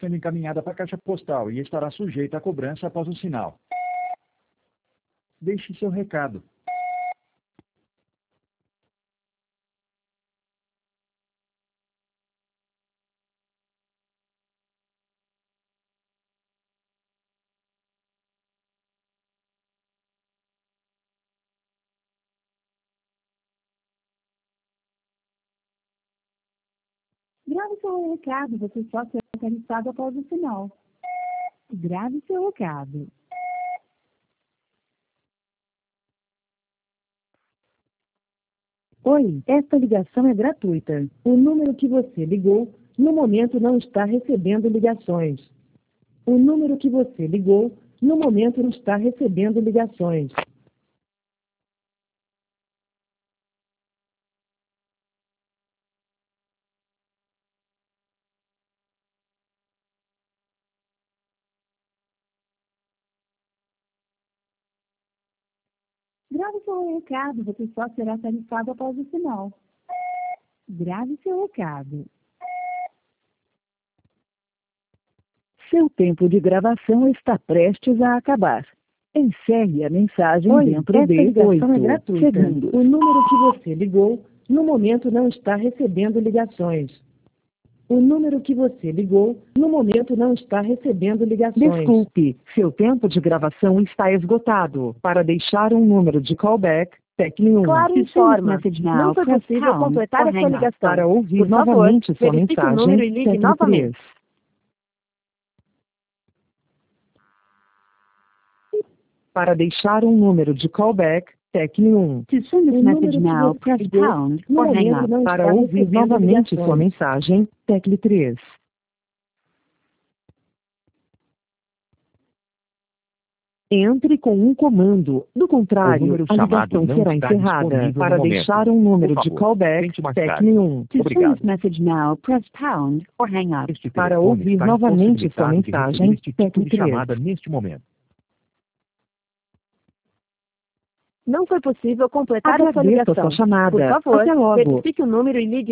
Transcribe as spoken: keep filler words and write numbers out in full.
sendo encaminhada para a caixa postal e estará sujeita à cobrança após o sinal. Deixe seu recado. Grave seu recado, você só será tarifado após o sinal. Grave seu recado. Oi, esta ligação é gratuita. O número que você ligou, no momento não está recebendo ligações. O número que você ligou, no momento não está recebendo ligações. Grave seu recado, você só será tarifado após o sinal. Grave seu recado. Seu tempo de gravação está prestes a acabar. Encerre a mensagem Oi, dentro essa de ligação é oito gratuita. segundos. O número que você ligou, no momento não está recebendo ligações. O número que você ligou, no momento não está recebendo ligações. Desculpe, seu tempo de gravação está esgotado. Para deixar um número de callback, tecle um. Claro, informa. Não foi possível completar a sua ligação. Para ouvir Por favor, novamente sua verifique o mensagem, número e ligue tecle novamente. três. Para deixar um número de callback, tecle um. To send this message now, press pound or hang up. Para ouvir novamente sua mensagem, tecle três. Entre com um comando. Do O contrário, número a chamado ligação não será está encerrada. disponível Para no momento. deixar um número Por de favor, callback, tente mais tecle tarde. um. To Obrigado. send this message now, press pound or hang up. Este Para telefone ouvir está novamente sua impossibilitado de mensagem, receber este tipo tecle de três. chamada neste momento. Não foi possível completar a sua Agradeço a ligação. sua chamada. Por favor, Até logo. verifique o número e ligue